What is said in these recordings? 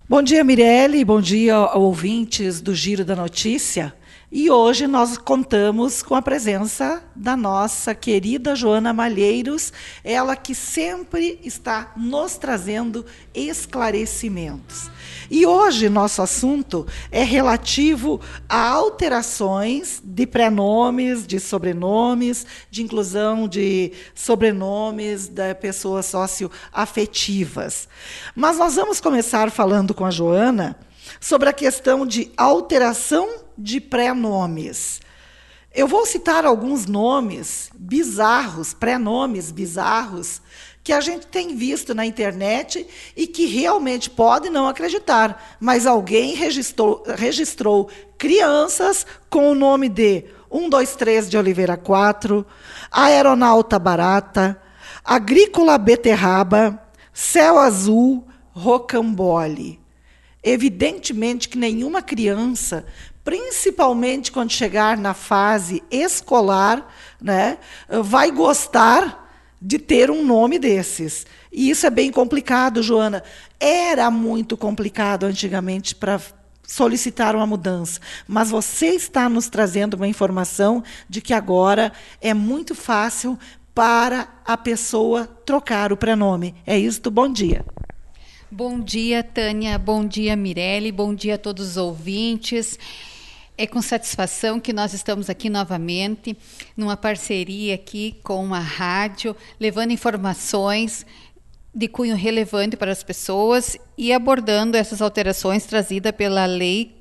Bom dia, Mirelle, bom dia, ouvintes do Giro da Notícia. E hoje nós contamos com a presença da nossa querida Joana Malheiros, ela que sempre está nos trazendo esclarecimentos. E hoje nosso assunto é relativo a alterações de prenomes, de sobrenomes, de inclusão de sobrenomes de pessoas socioafetivas. Mas nós vamos começar falando com a Joana sobre a questão de alteração de pré-nomes. Eu vou citar alguns nomes bizarros, pré-nomes bizarros, que a gente tem visto na internet e que realmente pode não acreditar, mas alguém registrou crianças com o nome de 123 de Oliveira 4, Aeronauta Barata, Agrícola Beterraba, Céu Azul, Rocambole. Evidentemente que nenhuma criança, principalmente quando chegar na fase escolar, né, vai gostar de ter um nome desses. E isso é bem complicado, Joana. Era muito complicado antigamente para solicitar uma mudança, mas você está nos trazendo uma informação de que agora é muito fácil para a pessoa trocar o prenome. É isso? Bom dia. Bom dia, Tânia. Bom dia, Mirelle. Bom dia a todos os ouvintes. É com satisfação que nós estamos aqui novamente, numa parceria aqui com a rádio, levando informações de cunho relevante para as pessoas e abordando essas alterações trazidas pela Lei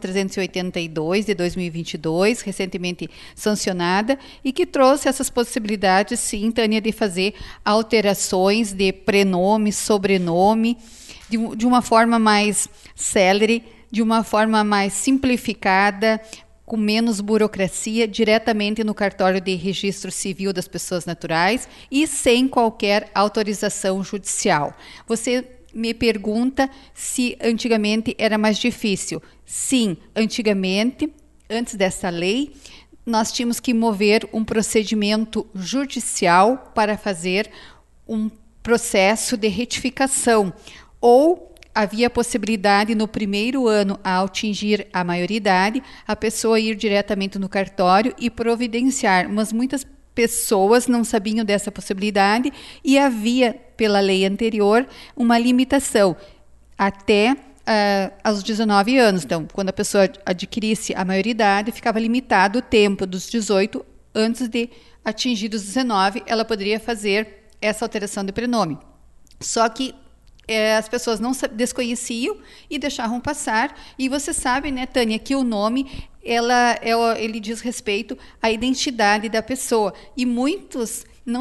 14.382 de 2022, recentemente sancionada, e que trouxe essas possibilidades, sim, Tânia, de fazer alterações de prenome, sobrenome, de uma forma mais célere, de uma forma mais simplificada, com menos burocracia, diretamente no cartório de registro civil das pessoas naturais e sem qualquer autorização judicial. Você me pergunta se antigamente era mais difícil. Sim, antigamente, antes dessa lei, nós tínhamos que mover um procedimento judicial para fazer um processo de retificação, ou havia a possibilidade, no primeiro ano, ao atingir a maioridade, a pessoa ir diretamente no cartório e providenciar. Mas muitas pessoas não sabiam dessa possibilidade e havia, pela lei anterior, uma limitação até aos 19 anos. Então, quando a pessoa adquirisse a maioridade, ficava limitado o tempo dos 18, antes de atingir os 19, ela poderia fazer essa alteração de prenome. Só que as pessoas não desconheciam e deixavam passar. E você sabe, né, Tânia, que o nome ele diz respeito à identidade da pessoa. E muitos não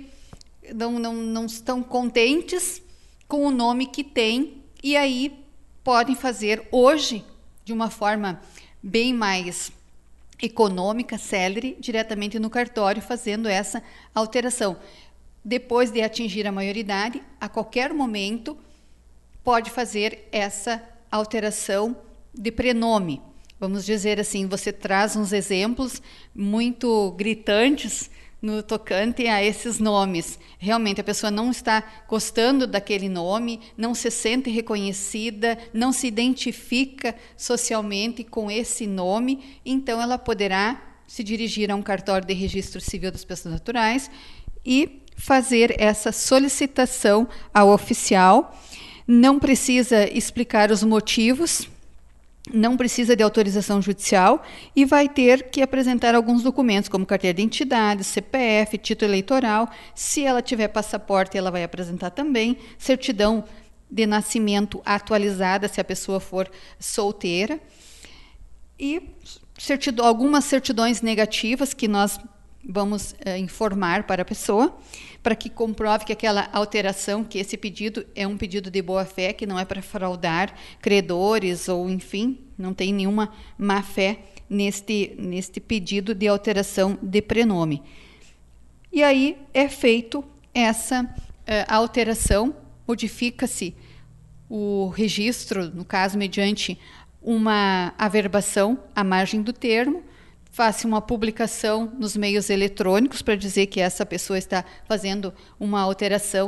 estão contentes com o nome que tem e aí podem fazer hoje, de uma forma bem mais econômica, célere, diretamente no cartório, fazendo essa alteração. Depois de atingir a maioridade, a qualquer momento, pode fazer essa alteração de prenome. Vamos dizer assim, você traz uns exemplos muito gritantes no tocante a esses nomes. Realmente, a pessoa não está gostando daquele nome, não se sente reconhecida, não se identifica socialmente com esse nome, então ela poderá se dirigir a um cartório de registro civil das pessoas naturais e fazer essa solicitação ao oficial. Não precisa explicar os motivos, não precisa de autorização judicial e vai ter que apresentar alguns documentos, como carteira de identidade, CPF, título eleitoral. Se ela tiver passaporte, ela vai apresentar também certidão de nascimento atualizada, se a pessoa for solteira, e algumas certidões negativas que nós vamos informar para a pessoa, para que comprove que aquela alteração, que esse pedido é um pedido de boa-fé, que não é para fraudar credores ou, enfim, não tem nenhuma má-fé neste pedido de alteração de prenome. E aí é feito essa alteração, modifica-se o registro, no caso, mediante uma averbação à margem do termo, faça uma publicação nos meios eletrônicos para dizer que essa pessoa está fazendo uma alteração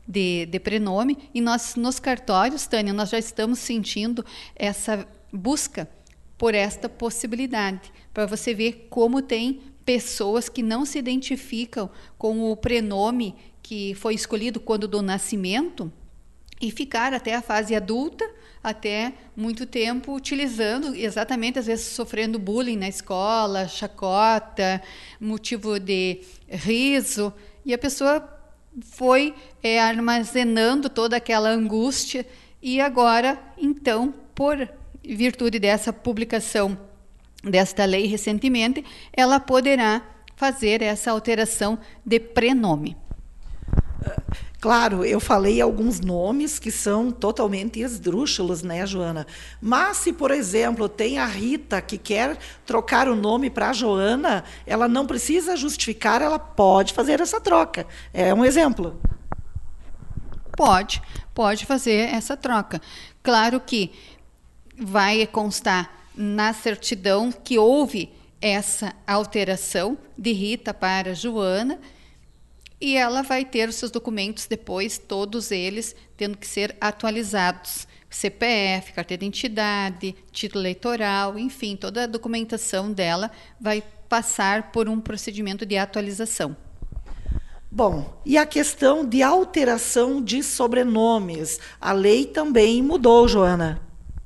de prenome, e nós, nos cartórios, Tânia, nós já estamos sentindo essa busca por esta possibilidade, para você ver como tem pessoas que não se identificam com o prenome que foi escolhido quando do nascimento e ficar até a fase adulta, até muito tempo utilizando, exatamente, às vezes sofrendo bullying na escola, chacota, motivo de riso, e a pessoa foi armazenando toda aquela angústia, e agora, então, por virtude dessa publicação desta lei recentemente, ela poderá fazer essa alteração de prenome. Claro, eu falei alguns nomes que são totalmente esdrúxulos, né, Joana? Mas se, por exemplo, tem a Rita que quer trocar o nome para Joana, ela não precisa justificar, ela pode fazer essa troca. É um exemplo. Pode fazer essa troca. Claro que vai constar na certidão que houve essa alteração de Rita para Joana, e ela vai ter os seus documentos depois, todos eles tendo que ser atualizados. CPF, carteira de identidade, título eleitoral, enfim, toda a documentação dela vai passar por um procedimento de atualização. Bom, e a questão de alteração de sobrenomes? A lei também mudou, Joana.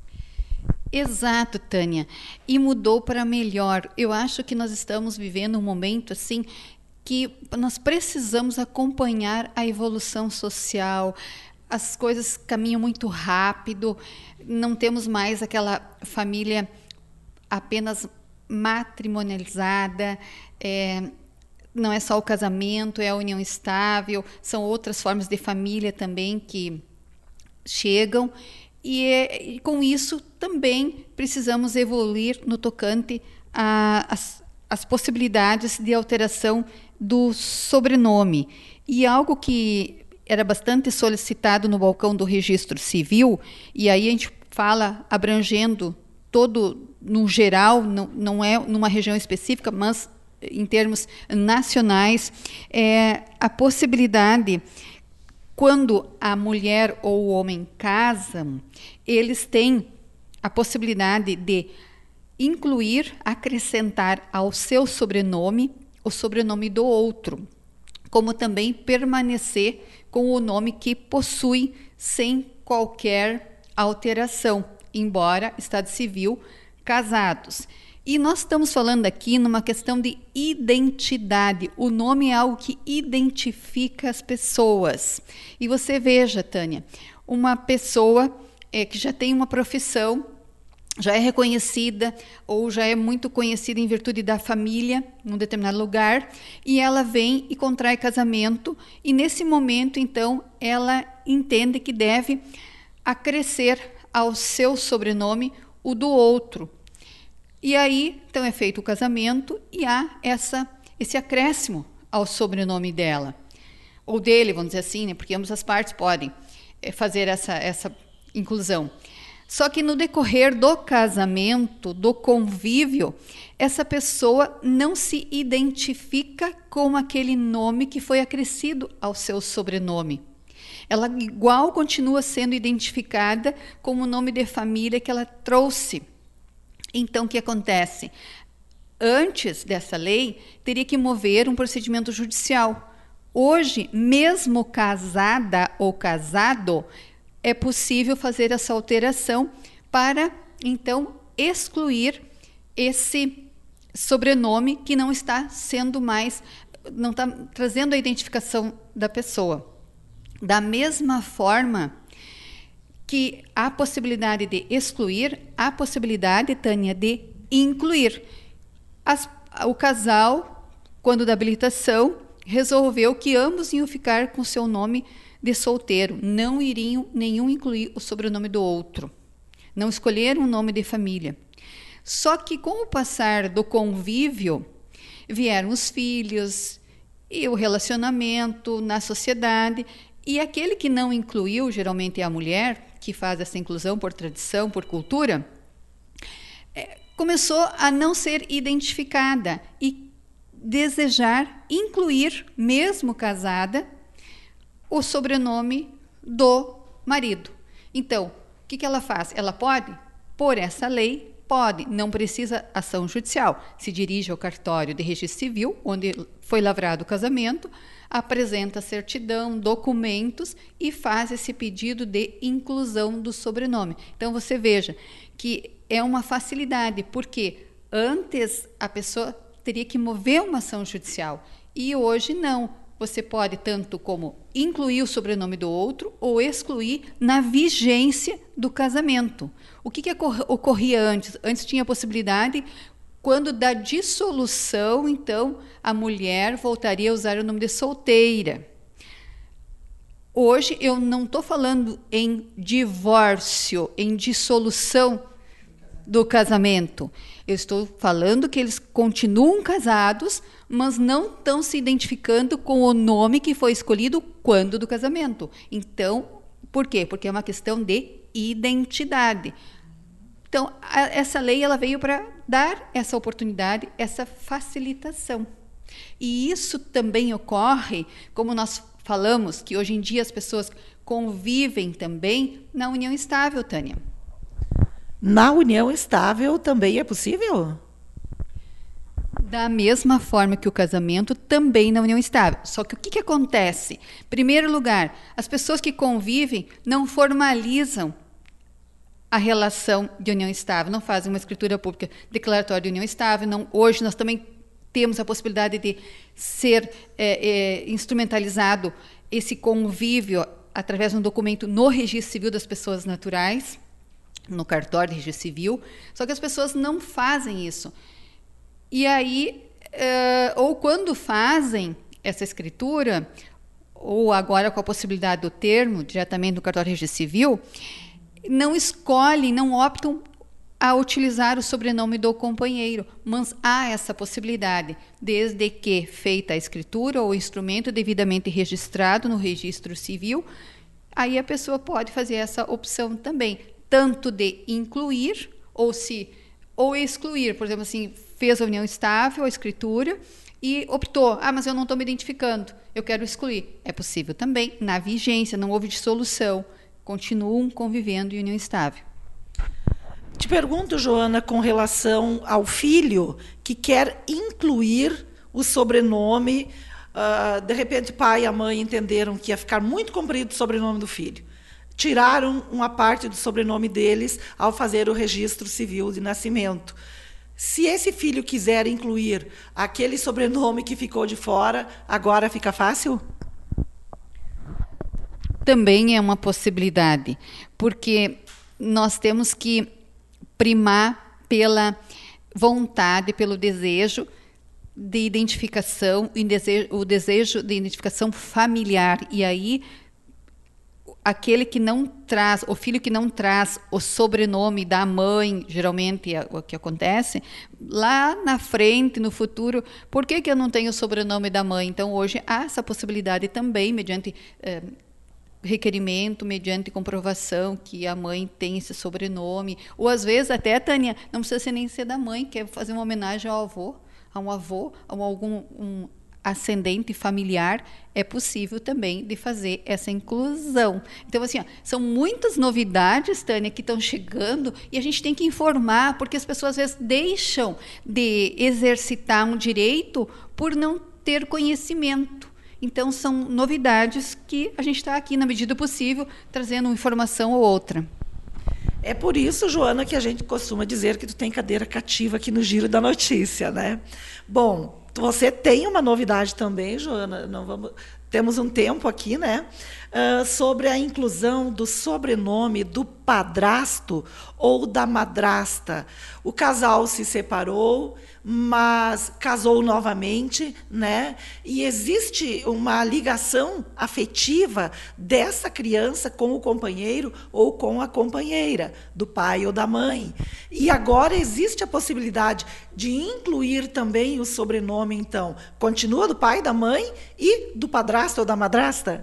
Exato, Tânia. E mudou para melhor. Eu acho que nós estamos vivendo um momento assim que nós precisamos acompanhar a evolução social. As coisas caminham muito rápido, não temos mais aquela família apenas matrimonializada, não é só o casamento, é a união estável, são outras formas de família também que chegam, e com isso também precisamos evoluir no tocante às possibilidades de alteração do sobrenome. E algo que era bastante solicitado no balcão do registro civil, e aí a gente fala abrangendo todo, no geral, não é numa região específica, mas em termos nacionais, a possibilidade, quando a mulher ou o homem casam, eles têm a possibilidade de incluir, acrescentar ao seu sobrenome o sobrenome do outro, como também permanecer com o nome que possui sem qualquer alteração, embora Estado Civil, casados. E nós estamos falando aqui numa questão de identidade. O nome é algo que identifica as pessoas. E você veja, Tânia, uma pessoa que já tem uma profissão, já é reconhecida ou já é muito conhecida em virtude da família num determinado lugar, e ela vem e contrai casamento, e nesse momento, então, ela entende que deve acrescer ao seu sobrenome o do outro. E aí, então, é feito o casamento e há esse acréscimo ao sobrenome dela, ou dele, vamos dizer assim, né? Porque ambas as partes podem fazer essa inclusão. Só que no decorrer do casamento, do convívio, essa pessoa não se identifica com aquele nome que foi acrescido ao seu sobrenome. Ela igual continua sendo identificada como o nome de família que ela trouxe. Então, o que acontece? Antes dessa lei, teria que mover um procedimento judicial. Hoje, mesmo casada ou casado, é possível fazer essa alteração para, então, excluir esse sobrenome que não está sendo mais, não está trazendo a identificação da pessoa. Da mesma forma que há possibilidade de excluir, há possibilidade, Tânia, de incluir. O casal, quando da habilitação, resolveu que ambos iam ficar com seu nome de solteiro, não iriam nenhum incluir o sobrenome do outro, não escolheram um nome de família. Só que com o passar do convívio, vieram os filhos e o relacionamento na sociedade, e aquele que não incluiu, geralmente é a mulher, que faz essa inclusão por tradição, por cultura, começou a não ser identificada e desejar incluir, mesmo casada, o sobrenome do marido. Então, o que ela faz? Ela pode, por essa lei, pode, não precisa ação judicial. Se dirige ao cartório de registro civil, onde foi lavrado o casamento, apresenta certidão, documentos e faz esse pedido de inclusão do sobrenome. Então, você veja que é uma facilidade, porque antes a pessoa teria que mover uma ação judicial e hoje não. Você pode tanto como incluir o sobrenome do outro ou excluir na vigência do casamento. O que ocorria antes? Antes tinha a possibilidade, quando da dissolução, então, a mulher voltaria a usar o nome de solteira. Hoje, eu não estou falando em divórcio, em dissolução do casamento. Eu estou falando que eles continuam casados, mas não estão se identificando com o nome que foi escolhido quando do casamento. Então, por quê? Porque é uma questão de identidade. Então, essa lei ela veio para dar essa oportunidade, essa facilitação. E isso também ocorre, como nós falamos, que hoje em dia as pessoas convivem também na união estável, Tânia. Na união estável também é possível? Da mesma forma que o casamento, também na união estável. Só que o que acontece? Em primeiro lugar, as pessoas que convivem não formalizam a relação de união estável, não fazem uma escritura pública declaratória de união estável. Não, hoje nós também temos a possibilidade de ser instrumentalizado esse convívio através de um documento no registro civil das pessoas naturais, no cartório de registro civil, só que as pessoas não fazem isso. E aí, ou quando fazem essa escritura, ou agora com a possibilidade do termo, diretamente no cartório de registro civil, não escolhem, não optam a utilizar o sobrenome do companheiro, mas há essa possibilidade, desde que feita a escritura ou o instrumento devidamente registrado no registro civil, aí a pessoa pode fazer essa opção também, tanto de incluir ou excluir. Por exemplo, assim, fez a união estável, a escritura, e optou, mas eu não estou me identificando, eu quero excluir. É possível também, na vigência, não houve dissolução, continuam convivendo em união estável. Te pergunto, Joana, com relação ao filho que quer incluir o sobrenome, de repente o pai e a mãe entenderam que ia ficar muito comprido o sobrenome do filho. Tiraram uma parte do sobrenome deles ao fazer o registro civil de nascimento. Se esse filho quiser incluir aquele sobrenome que ficou de fora, agora fica fácil? Também é uma possibilidade, porque nós temos que primar pela vontade, pelo desejo de identificação, o desejo de identificação familiar. E aí, aquele que não traz, o filho que não traz o sobrenome da mãe, geralmente é o que acontece, lá na frente, no futuro, por que eu não tenho o sobrenome da mãe? Então, hoje, há essa possibilidade também, mediante requerimento, mediante comprovação que a mãe tem esse sobrenome. Ou, às vezes, até, Tânia, não precisa nem ser da mãe, quer fazer uma homenagem ao avô, a algum ascendente familiar, é possível também de fazer essa inclusão. Então, assim, são muitas novidades, Tânia, que estão chegando e a gente tem que informar, porque as pessoas às vezes deixam de exercitar um direito por não ter conhecimento. Então, são novidades que a gente está aqui, na medida do possível, trazendo uma informação ou outra. É por isso, Joana, que a gente costuma dizer que tu tem cadeira cativa aqui no Giro da Notícia, né? Bom, você tem uma novidade também, Joana, temos um tempo aqui, né? Sobre a inclusão do sobrenome do padrasto ou da madrasta. O casal se separou, mas casou novamente, né? E existe uma ligação afetiva dessa criança com o companheiro ou com a companheira, do pai ou da mãe. E agora existe a possibilidade de incluir também o sobrenome, então. Continua do pai, da mãe e do padrasto ou da madrasta?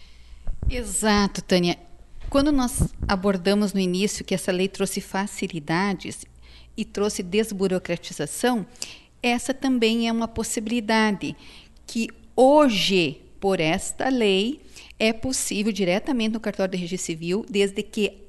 Exato, Tânia. Quando nós abordamos no início que essa lei trouxe facilidades e trouxe desburocratização, essa também é uma possibilidade que hoje, por esta lei, É possível diretamente no cartório de registro civil, desde que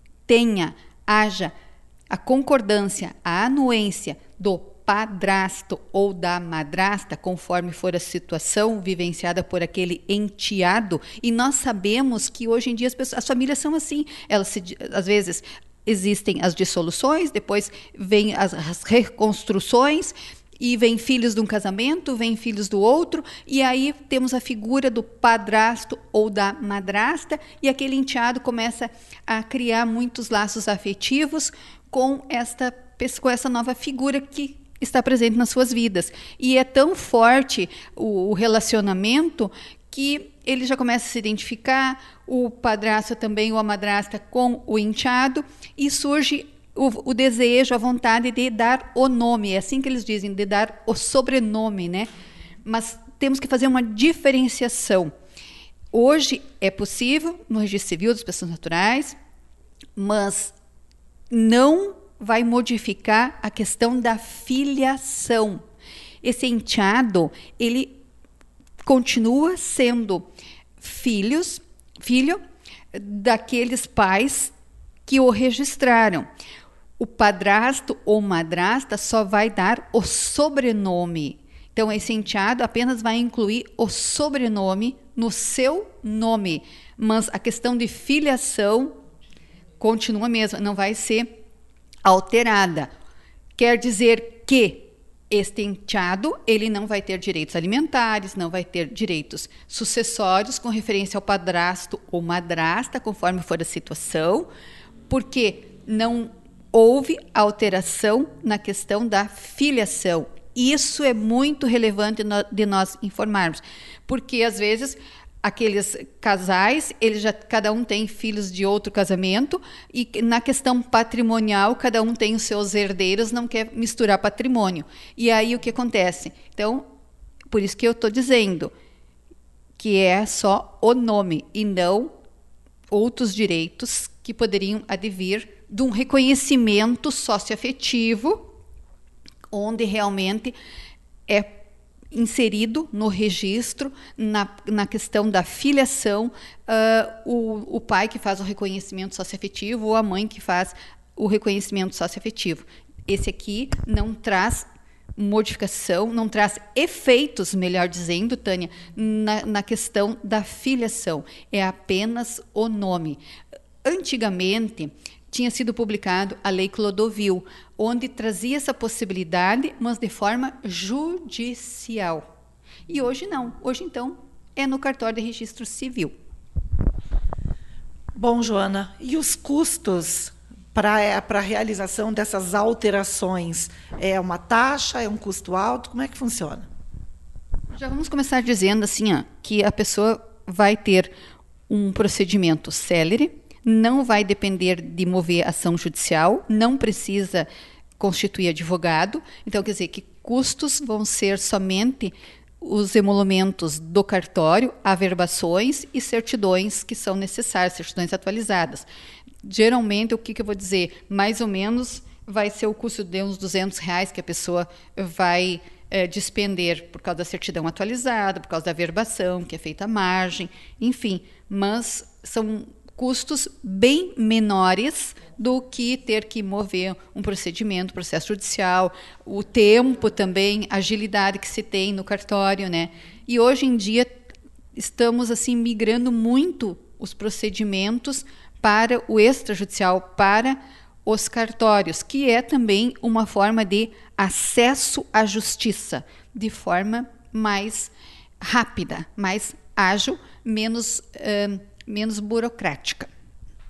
haja a concordância, a anuência do padrasto ou da madrasta, conforme for a situação vivenciada por aquele enteado. E nós sabemos que hoje em dia as famílias são assim. Às vezes existem as dissoluções, depois vem as reconstruções, e vem filhos de um casamento, vem filhos do outro, e aí temos a figura do padrasto ou da madrasta, e aquele enteado começa a criar muitos laços afetivos com essa nova figura que está presente nas suas vidas. E é tão forte o relacionamento que ele já começa a se identificar, o padrasto também, ou a madrasta, com o enteado, e surge o desejo, a vontade de dar o nome, é assim que eles dizem, de dar o sobrenome, né? Mas temos que fazer uma diferenciação. Hoje é possível, no registro civil das pessoas naturais, mas não vai modificar a questão da filiação. Esse enteado, ele continua sendo filho daqueles pais que o registraram. O padrasto ou madrasta só vai dar o sobrenome. Então, esse enteado apenas vai incluir o sobrenome no seu nome, mas a questão de filiação continua a mesma, não vai ser alterada. Quer dizer que este enteado, ele não vai ter direitos alimentares, não vai ter direitos sucessórios com referência ao padrasto ou madrasta, conforme for a situação, porque não houve alteração na questão da filiação. Isso é muito relevante de nós informarmos, porque às vezes aqueles casais, cada um tem filhos de outro casamento, e na questão patrimonial, cada um tem os seus herdeiros, não quer misturar patrimônio. E aí o que acontece? Então, por isso que eu estou dizendo que é só o nome e não outros direitos que poderiam advir de um reconhecimento socioafetivo, onde realmente é inserido no registro, na questão da filiação, o pai que faz o reconhecimento socioafetivo ou a mãe que faz o reconhecimento socioafetivo. Esse aqui não traz modificação, não traz efeitos, melhor dizendo, Tânia, na questão da filiação. É apenas o nome. Antigamente, tinha sido publicado a Lei Clodovil, onde trazia essa possibilidade, mas de forma judicial. E hoje não. Hoje, então, é no cartório de registro civil. Bom, Joana, e os custos para a realização dessas alterações? É uma taxa? É um custo alto? Como é que funciona? Já vamos começar dizendo assim, que a pessoa vai ter um procedimento célere, não vai depender de mover ação judicial, não precisa constituir advogado. Então, quer dizer que custos vão ser somente os emolumentos do cartório, averbações e certidões que são necessárias, certidões atualizadas. Geralmente, o que eu vou dizer? Mais ou menos vai ser o custo de uns R$200 que a pessoa vai despender por causa da certidão atualizada, por causa da averbação, que é feita à margem, enfim. Mas são custos bem menores do que ter que mover um procedimento, processo judicial, o tempo também, a agilidade que se tem no cartório, né? E hoje em dia estamos assim migrando muito os procedimentos para o extrajudicial, para os cartórios, que é também uma forma de acesso à justiça, de forma mais rápida, mais ágil, menos burocrática.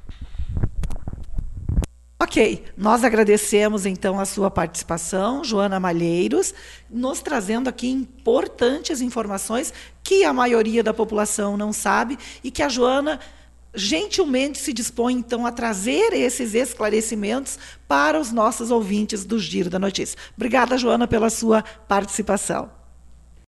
Ok, nós agradecemos então a sua participação, Joana Malheiros, nos trazendo aqui importantes informações que a maioria da população não sabe e que a Joana gentilmente se dispõe então a trazer esses esclarecimentos para os nossos ouvintes do Giro da Notícia. Obrigada, Joana, pela sua participação.